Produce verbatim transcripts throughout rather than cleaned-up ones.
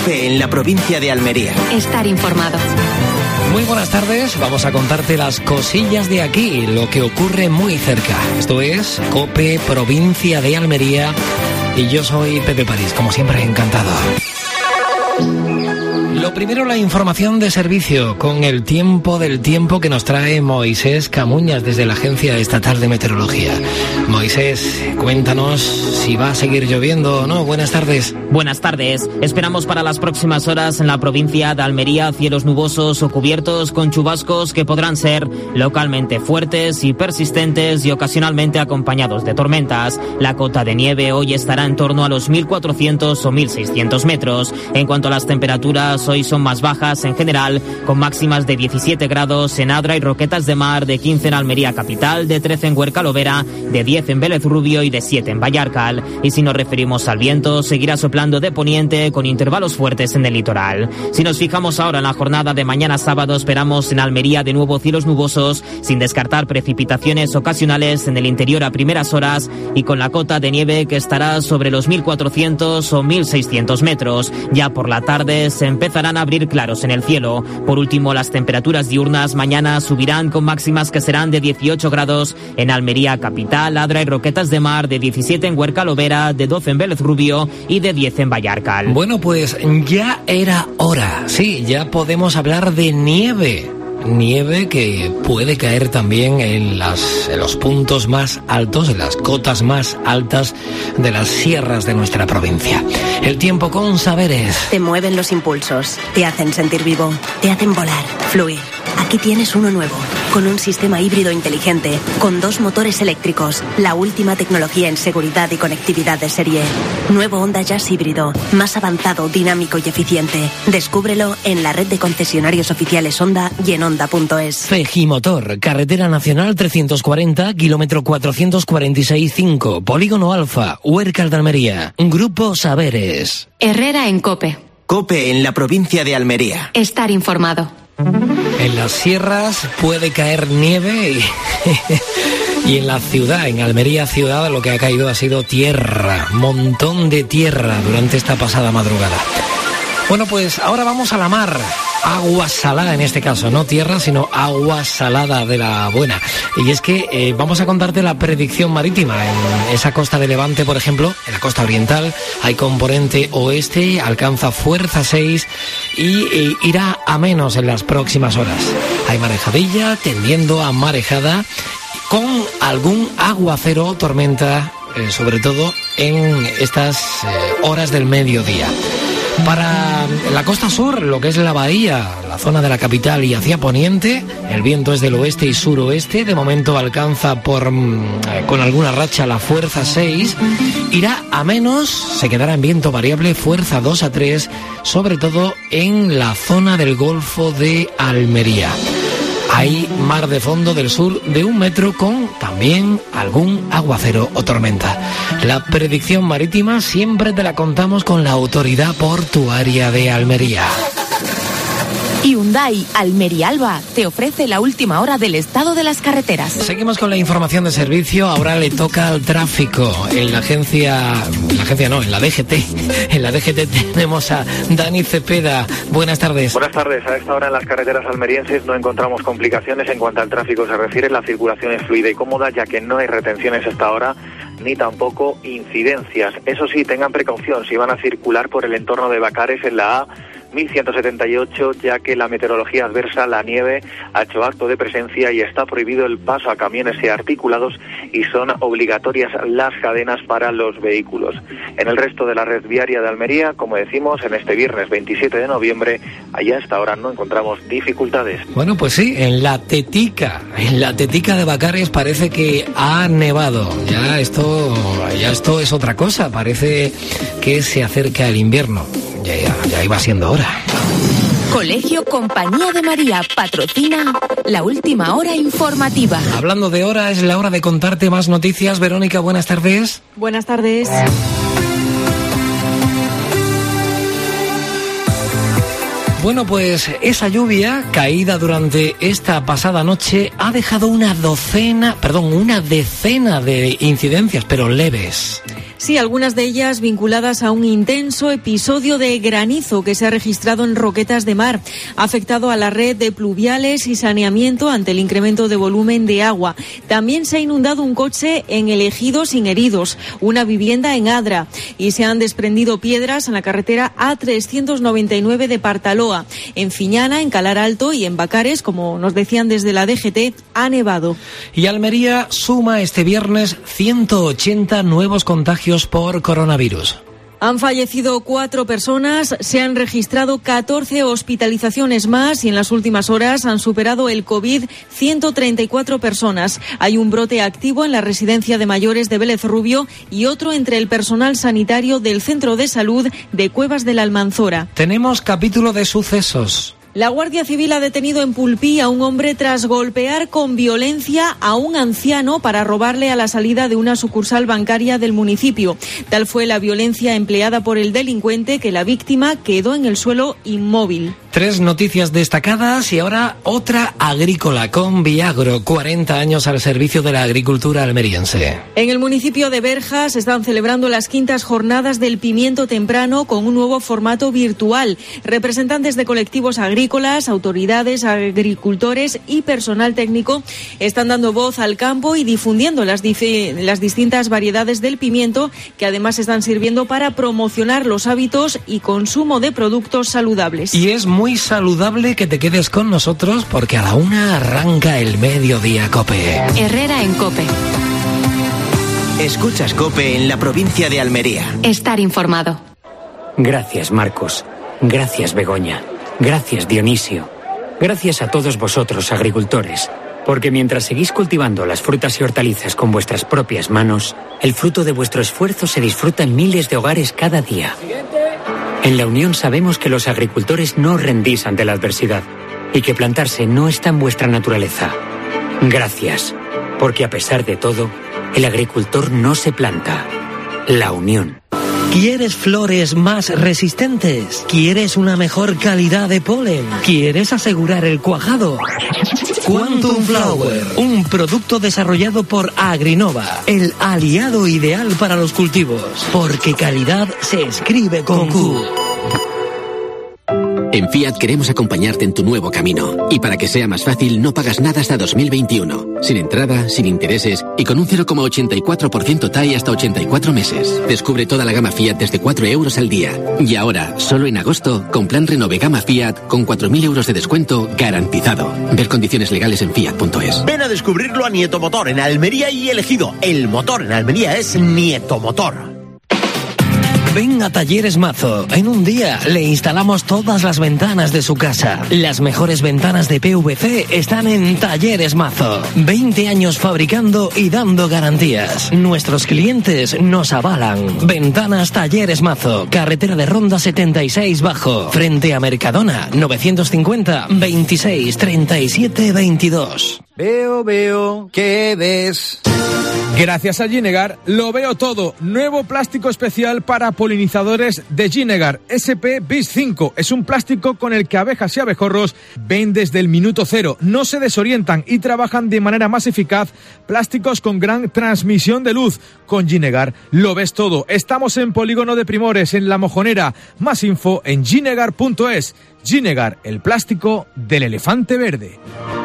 COPE en la provincia de Almería. Estar informado. Muy buenas tardes, vamos a contarte las cosillas de aquí, lo que ocurre muy cerca. Esto es COPE, provincia de Almería, y yo soy Pepe París, como siempre, encantado. Lo primero, la información de servicio, con el tiempo del tiempo que nos trae Moisés Camuñas desde la Agencia Estatal de Meteorología. Moisés, cuéntanos si va a seguir lloviendo o no. Buenas tardes. Buenas tardes. Esperamos para las próximas horas en la provincia de Almería cielos nubosos o cubiertos con chubascos que podrán ser localmente fuertes y persistentes y ocasionalmente acompañados de tormentas. La cota de nieve hoy estará en torno a los mil cuatrocientos o mil seiscientos metros. En cuanto a las temperaturas, hoy son más bajas en general, con máximas de diecisiete grados en Adra y Roquetas de Mar, de quince en Almería capital, de trece en Huerca Lovera, de diez en Vélez Rubio y de siete en Vallarcal. Y si nos referimos al viento, seguirá soplando de poniente con intervalos fuertes en el litoral. Si nos fijamos ahora en la jornada de mañana sábado, esperamos en Almería de nuevo cielos nubosos, sin descartar precipitaciones ocasionales en el interior a primeras horas y con la cota de nieve que estará sobre los mil cuatrocientos o mil seiscientos metros. Ya por la tarde se empezarán a abrir claros en el cielo. Por último, las temperaturas diurnas mañana subirán con máximas que serán de dieciocho grados en Almería capital, Adra y Roquetas de Mar, de diecisiete en Huerca Lovera, de doce en Vélez Rubio y de diez en Vallarcal. Bueno, pues ya era hora. Sí, ya podemos hablar de nieve. Nieve que puede caer también en, las, en los puntos más altos, en las cotas más altas de las sierras de nuestra provincia. El tiempo con Saberes. Te mueven los impulsos, te hacen sentir vivo, te hacen volar, fluir. Aquí tienes uno nuevo, con un sistema híbrido inteligente, con dos motores eléctricos, la última tecnología en seguridad y conectividad de serie. Nuevo Honda Jazz híbrido, más avanzado, dinámico y eficiente. Descúbrelo en la red de concesionarios oficiales Honda y en honda punto es. Fejimotor, Carretera Nacional trescientos cuarenta, kilómetro cuatrocientos cuarenta y seis punto cinco, Polígono Alfa, Huércal de Almería. Grupo Saberes. Herrera en COPE. COPE en la provincia de Almería. Estar informado. En las sierras puede caer nieve y, y en la ciudad, en Almería ciudad, lo que ha caído ha sido tierra, montón de tierra durante esta pasada madrugada. Bueno, pues ahora vamos a la mar. Agua salada en este caso, no tierra, sino agua salada de la buena. Y es que eh, vamos a contarte la predicción marítima. En esa costa de Levante, por ejemplo, en la costa oriental, hay componente oeste, alcanza fuerza seis y eh, irá a menos en las próximas horas. Hay marejadilla tendiendo a marejada con algún aguacero o tormenta, eh, sobre todo en estas eh, horas del mediodía. Para la costa sur, lo que es la bahía, la zona de la capital y hacia poniente, el viento es del oeste y suroeste. De momento alcanza por eh, con alguna racha la fuerza seis. Irá a menos, se quedará en viento variable, fuerza dos a tres, sobre todo en la zona del Golfo de Almería. Hay mar de fondo del sur de un metro con también algún aguacero o tormenta. La predicción marítima siempre te la contamos con la Autoridad Portuaria de Almería. Hyundai Almería Alba te ofrece la última hora del estado de las carreteras. Seguimos con la información de servicio. Ahora le toca al tráfico. En la agencia, en la agencia no, en la D G T. En la D G T tenemos a Dani Cepeda. Buenas tardes. Buenas tardes. A esta hora en las carreteras almerienses no encontramos complicaciones en cuanto al tráfico se refiere. La circulación es fluida y cómoda, ya que no hay retenciones a esta hora ni tampoco incidencias. Eso sí, tengan precaución si van a circular por el entorno de Bacares en la A mil ciento setenta y ocho, ya que la meteorología adversa, la nieve, ha hecho acto de presencia y está prohibido el paso a camiones y articulados y son obligatorias las cadenas para los vehículos. En el resto de la red viaria de Almería, como decimos, en este viernes veintisiete de noviembre, allá a esta hora no encontramos dificultades. Bueno, pues sí, en la Tetica, en la Tetica de Bacares parece que ha nevado. Ya esto, ya esto es otra cosa, parece que se acerca el invierno. Ya, ya, ya iba siendo hora. Colegio Compañía de María patrocina la última hora informativa. Hablando de hora, es la hora de contarte más noticias. Verónica, buenas tardes. Buenas tardes. Bueno, pues esa lluvia caída durante esta pasada noche ha dejado una docena, perdón, una decena de incidencias, pero leves. Sí, algunas de ellas vinculadas a un intenso episodio de granizo que se ha registrado en Roquetas de Mar. Ha afectado a la red de pluviales y saneamiento ante el incremento de volumen de agua. También se ha inundado un coche en El Ejido sin heridos, una vivienda en Adra, y se han desprendido piedras en la carretera A trescientos noventa y nueve de Partaloa. En Fiñana, en Calar Alto y en Bacares, como nos decían desde la D G T, ha nevado. Y Almería suma este viernes ciento ochenta nuevos contagios por coronavirus. Han fallecido cuatro personas, se han registrado catorce hospitalizaciones más y en las últimas horas han superado el COVID ciento treinta y cuatro personas. Hay un brote activo en la residencia de mayores de Vélez Rubio y otro entre el personal sanitario del Centro de Salud de Cuevas de la Almanzora. Tenemos capítulo de sucesos. La Guardia Civil ha detenido en Pulpí a un hombre tras golpear con violencia a un anciano para robarle a la salida de una sucursal bancaria del municipio. Tal fue la violencia empleada por el delincuente que la víctima quedó en el suelo inmóvil. Tres noticias destacadas y ahora otra agrícola con Viagro, cuarenta años al servicio de la agricultura almeriense. En el municipio de Berja se están celebrando las quintas jornadas del pimiento temprano con un nuevo formato virtual. Representantes de colectivos agrícolas, autoridades, agricultores y personal técnico están dando voz al campo y difundiendo las, dif- las distintas variedades del pimiento que además están sirviendo para promocionar los hábitos y consumo de productos saludables. Y es muy Muy saludable que te quedes con nosotros porque a la una arranca el Mediodía COPE. Herrera en COPE. Escuchas COPE en la provincia de Almería. Estar informado. Gracias, Marcos. Gracias, Begoña. Gracias, Dionisio. Gracias a todos vosotros, agricultores, porque mientras seguís cultivando las frutas y hortalizas con vuestras propias manos, el fruto de vuestro esfuerzo se disfruta en miles de hogares cada día. En la Unión sabemos que los agricultores no os rendís ante la adversidad y que plantarse no está en vuestra naturaleza. Gracias, porque a pesar de todo, el agricultor no se planta. La Unión. ¿Quieres flores más resistentes? ¿Quieres una mejor calidad de polen? ¿Quieres asegurar el cuajado? Quantum Flower, un producto desarrollado por Agrinova, el aliado ideal para los cultivos, porque calidad se escribe con Q. En Fiat queremos acompañarte en tu nuevo camino. Y para que sea más fácil, no pagas nada hasta dos mil veintiuno. Sin entrada, sin intereses y con un cero coma ochenta y cuatro por ciento T A I hasta ochenta y cuatro meses. Descubre toda la gama Fiat desde cuatro euros al día. Y ahora, solo en agosto, con plan Renove Gama Fiat, con cuatro mil euros de descuento garantizado. Ver condiciones legales en fiat punto es. Ven a descubrirlo a Nieto Motor en Almería y El Ejido. El motor en Almería es Nieto Motor. Ven a Talleres Mazo. En un día le instalamos todas las ventanas de su casa. Las mejores ventanas de P V C están en Talleres Mazo. veinte años fabricando y dando garantías. Nuestros clientes nos avalan. Ventanas Talleres Mazo. Carretera de Ronda setenta y seis Bajo. Frente a Mercadona. novecientos cincuenta veintiséis treinta y siete veintidós. Veo, veo, ¿qué ves? Gracias a Ginegar, lo veo todo. Nuevo plástico especial para polinizadores de Ginegar. S P bis cinco. Es un plástico con el que abejas y abejorros ven desde el minuto cero. No se desorientan y trabajan de manera más eficaz. Plásticos con gran transmisión de luz. Con Ginegar lo ves todo. Estamos en Polígono de Primores, en La Mojonera. Más info en ginegar punto es. Ginegar, el plástico del elefante verde.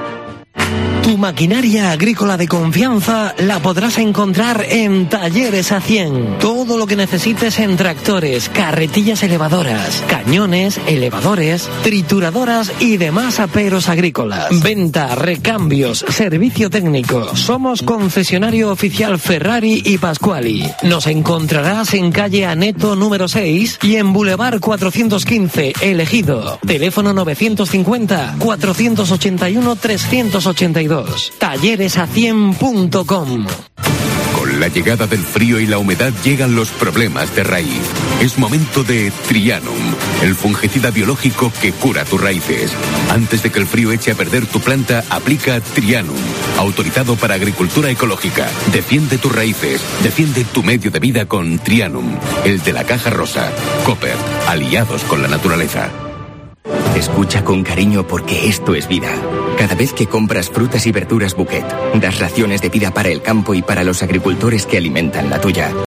Tu maquinaria agrícola de confianza la podrás encontrar en Talleres A cien. Todo lo que necesites en tractores, carretillas elevadoras, cañones, elevadores, trituradoras y demás aperos agrícolas. Venta, recambios, servicio técnico. Somos concesionario oficial Ferrari y Pasquali. Nos encontrarás en calle Aneto número seis y en Boulevard cuatrocientos quince, El Ejido. Teléfono novecientos cincuenta, cuatrocientos ochenta y uno, trescientos ochenta y dos. talleres a cien punto com. Con la llegada del frío y la humedad llegan los problemas de raíz. Es momento de Trianum, el fungicida biológico que cura tus raíces. Antes de que el frío eche a perder tu planta, aplica Trianum, autorizado para agricultura ecológica. Defiende tus raíces, defiende tu medio de vida con Trianum, el de la caja rosa. Cooper, aliados con la naturaleza. Escucha con cariño porque esto es vida. Cada vez que compras frutas y verduras Bouquet, das raciones de vida para el campo y para los agricultores que alimentan la tuya.